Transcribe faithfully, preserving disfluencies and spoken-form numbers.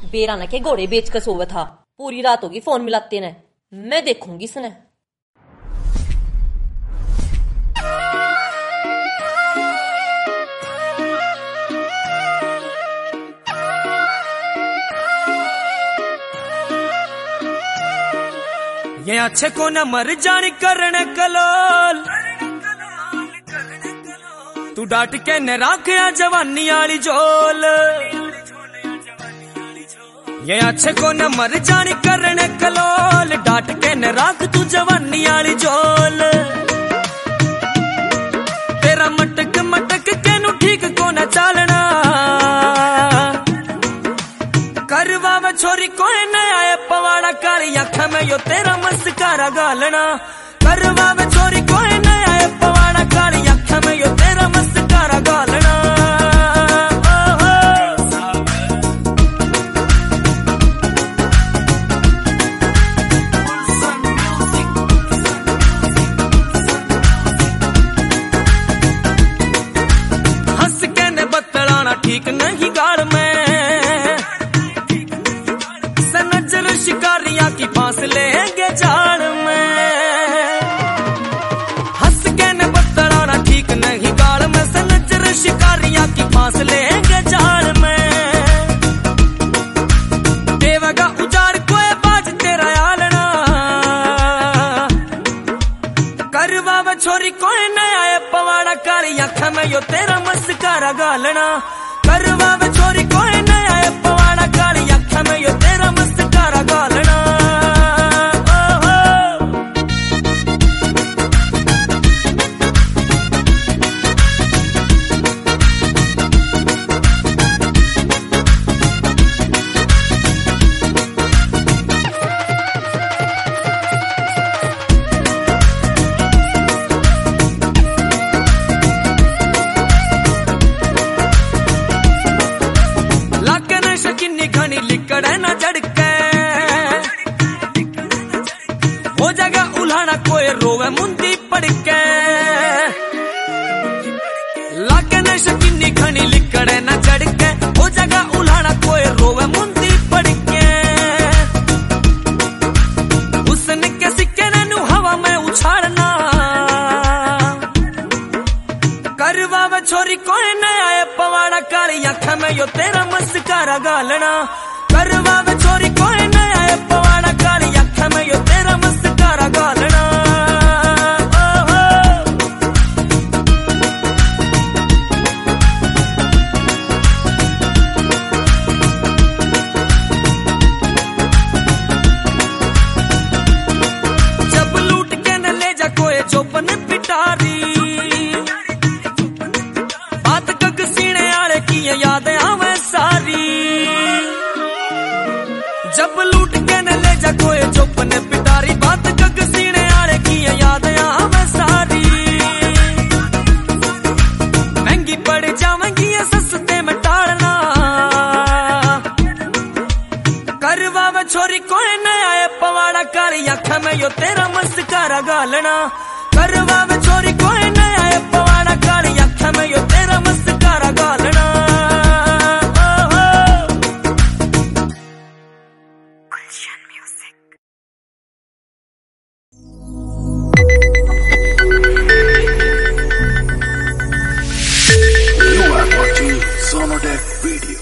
बेराना के घोड़े बेच कर सोवा था। पूरी रात होगी फोन मिलाते ने। मैं देखूंगी इसने। ये अच्छे को न मर जानी करने कलोल, तू डांट के न राखया जवानी आली झोल। ये अच्छे को न मर जानी करने कलोल, डांट के न राख तू जवानी आली झोल। तेरा मटक मटक के नु ठीक को न चालना, करवा में छोरी कोई न आए पवाड़ा काली आँख में यो तेरा मस्कारा गालना। करवा में छोरी कोई न आए पवाड़ा काली आँख में यो तेरा मस्कारा गालना। हंस के ने बतलाना ठीक नहीं गाड़ में, शिकारियां की फांस लेंगे जाड़ में। हंस के न बतलाना ठीक नहीं गाड़ में, सनजर शिकारियां की फांस लेंगे जाड़ में। देवगा उजाड़ कोई बाज तेरा आलना, करवा में छोरी कोई न आए पवाड़ा काली आँख में यो तेरा मस्कारा गालना। करवा में छोरी कोई न आए पवाड़ा काली आँख में यो तेरा मस्कारा गालना। घनी लिकड़े न झड़के, हो जाएगा उल्हाना कोई रोवे मुंदी पड़के। लाके न शकीनी घनी लिकड़े न झड़के, हो जाएगा उल्हाना कोई रोवे मुंदी पड़के। उसने के सिक्के ने नु हवा में उछाड़ना, करवा में छोरी कोई न आए पवाड़ा काली आँख में यो तेरा मस्कारा गालना। करवा में छोरी कोई न आए पवाड़ा काली आँख में यो तेरा मस्कारा गालना। जब लूट के न ले जा कोई चौपन पिटारी, बात कग सीने आले की याद आवे सारी। जब लूट के न ले जा कोई चौपन पिटारी, बात कग सीने आले की याद आवे सारी। महंगी पड़ जावेंगी ये सस्ते में टालना, करवा में छोरी कोई न आए पवाड़ा काली आँख में यो तेरा मस्कारा गालना। करवा में छोरी कोई न आए पवाड़ा काली आँख में यो तेरा मस्कारा गालना। You are watching Sonodec Video.